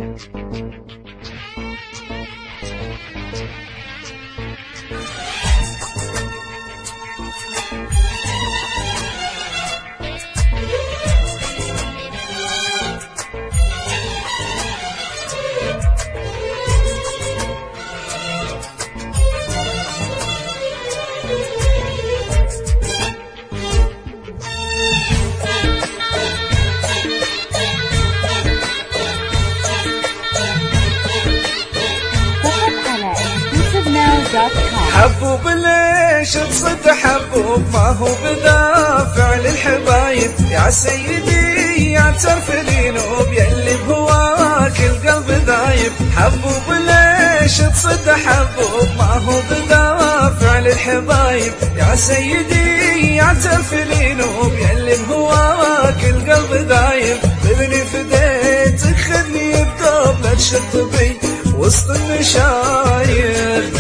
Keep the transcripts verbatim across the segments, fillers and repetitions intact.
حبوب ليش تصد حبوب ما هو بدافع للحبايب يا سيدي يعترف لي نوب يلي بهواك القلب ذايب. حبوب ليش تصد حبوب ما هو بدافع للحبايب يا سيدي يعترف لي نوب يلي بهواك القلب ذايب. خذني فديتك خذني بدوب لا تشط بي وسط النشايب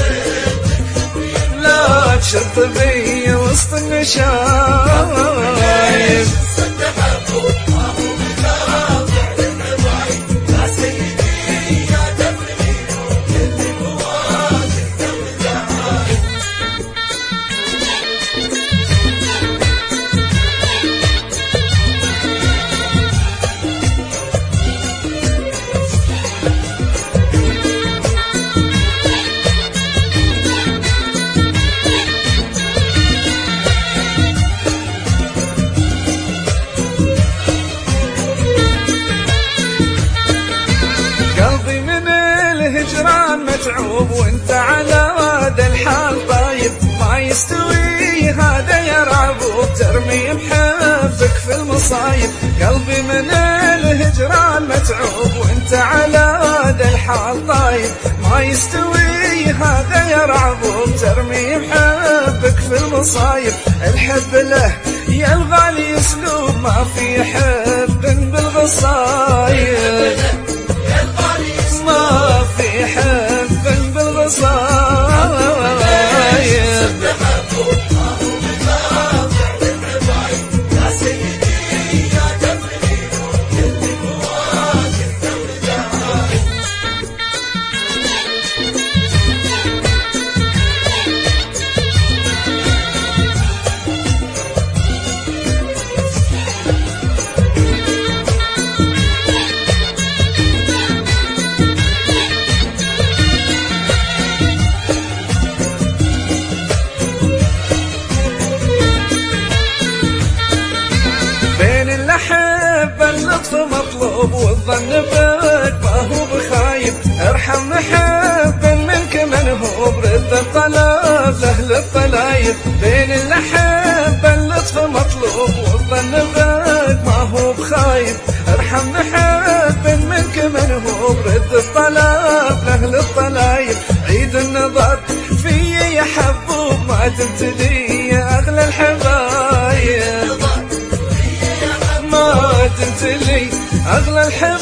لا تشط بي وسط النشايب. متعوب وانت على هذا الحال طايب ما يستوي هذا يا رعبوب ترمي بحبك في المصايب. قلبي من الهجران متعوب وانت على هذا الحال طايب ما يستوي هذا يا رعبوب ترمي بحبك في المصايب. الحب له يا الغالي اسلوب ما في حب بالغصايب ما في حب بالغصايب. أحب اللطف مطلوب والظن بك ما هو بخايب. ارحم محب منك من هو برد الطلب لأهل الطلايب. بين الأحب اللطف مطلوب والظن بك ما هو بخايب. ارحم محب منك من هو برد الطلب لأهل الطلايب. عيد النظر في يا حبوب ما تبتدي يا أغلى الحبايب ما تنتلي أغلى الحب